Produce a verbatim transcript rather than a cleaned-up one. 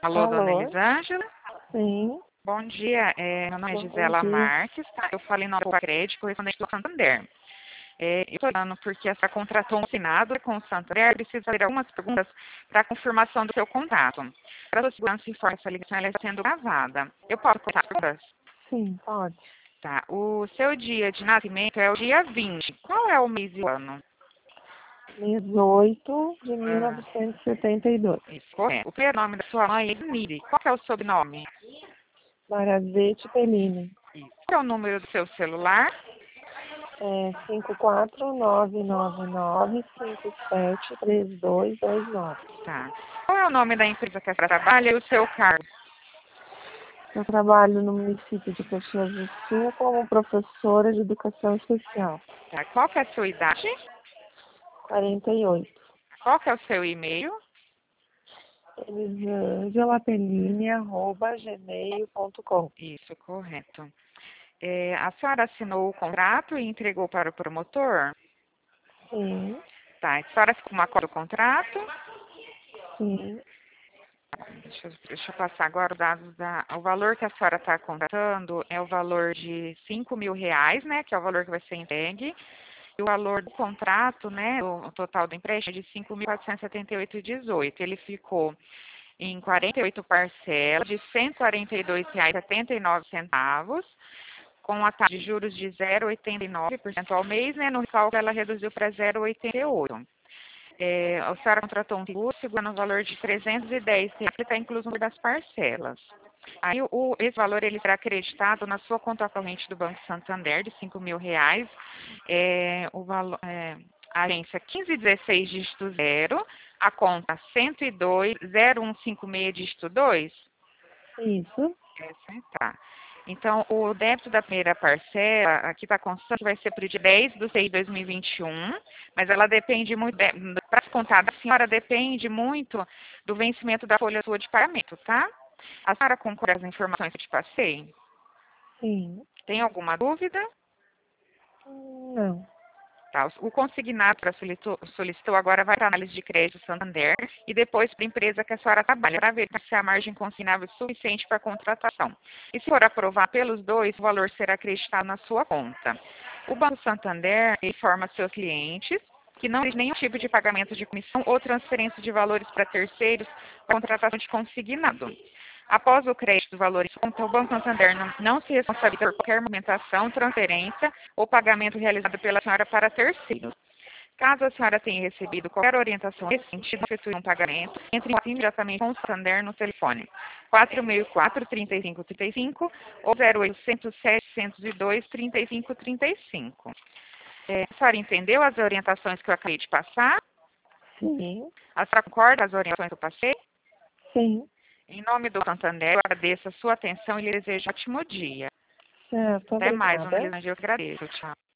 Alô, dona Alô? Elisângela? Sim. Bom dia, é, meu nome é Bom Gisela dia. Marques, tá? Eu falei no crédito correspondente do Santander. É, eu estou falando porque essa contratou um assinado com o Santander, precisa fazer algumas perguntas para a confirmação do seu contrato. Para a sua segurança, informe que essa ligação ela está sendo gravada. Eu posso colocar as perguntas? Sim, pode. Tá. O seu dia de nascimento é o dia vinte. Qual é o mês e o ano? Mês oito de Ah, mil novecentos e setenta e dois. isso, correto. O primeiro nome da sua mãe é Miri. Qual que é o sobrenome? Marazete Pellini. Qual é o número do seu celular? É cinco quatro nove nove nove cinco sete três dois dois nove. Tá. Qual é o nome da empresa que a senhora trabalha e o seu cargo? Eu trabalho no município de Caxias do Sul como professora de educação especial. Tá. Qual que é a sua idade? quarenta e oito. Qual que é o seu e-mail? Elisângela Pellini, arroba gmail ponto com. Isso, correto. É, a senhora assinou o contrato e entregou para o promotor? Sim, Tá. A senhora ficou com uma cópia do contrato? sim. Deixa, eu- deixa eu passar agora os dados da. O valor que a senhora está contratando é o valor de cinco mil reais, né? Que é o valor que vai ser entregue. E o valor do contrato, né? O, o total do empréstimo é de cinco mil quatrocentos e setenta e oito vírgula dezoito. Ele ficou em quarenta e oito parcelas de cento e quarenta e dois reais e setenta e nove centavos, com a taxa de juros de zero vírgula oitenta e nove por cento ao mês, né? No cálculo ela reduziu para zero vírgula oitenta e oito. É, a senhora contratou um seguro, seguro no valor de trezentos e dez reais, que está incluso no das parcelas. Aí o, esse valor ele será acreditado na sua conta corrente do Banco Santander de cinco mil reais. É, o valor, é, a agência quinze dezesseis dígito zero, a conta cento e dois zero um cinco seis dígito dois. Isso. Essa tá. Então, o débito da primeira parcela, aqui está constando que vai ser para o dia dez de seis de dois mil e vinte e um, mas ela depende muito, para contar da senhora, depende muito do vencimento da folha sua de pagamento, tá? A senhora concorda com as informações que eu te passei? Sim. Tem alguma dúvida? Não. Tá, o consignado que a solicitou, solicitou agora vai para a análise de crédito Santander e depois para a empresa que a senhora trabalha, para ver se a margem consignável é suficiente para a contratação. E se for aprovar pelos dois, o valor será acreditado na sua conta. O Banco Santander informa seus clientes que não existe nenhum tipo de pagamento de comissão ou transferência de valores para terceiros para contratação de consignado. Após o crédito do valor em conta, o Banco Santander não, não se responsabiliza por qualquer movimentação, transferência ou pagamento realizado pela senhora para terceiros. Caso a senhora tenha recebido qualquer orientação nesse sentido, efetue um pagamento, entre em contato imediatamente com o Santander no telefone quatro seis quatro, três cinco três cinco ou zero oitocentos, setecentos e dois, trinta e cinco trinta e cinco. É, a senhora entendeu as orientações que eu acabei de passar? Sim. A senhora concorda com as orientações que eu passei? Sim. Em nome do Santander, eu agradeço a sua atenção e lhe desejo um ótimo dia. Certo, Até mais, dona obrigada. Elisângela, eu que agradeço. Tchau.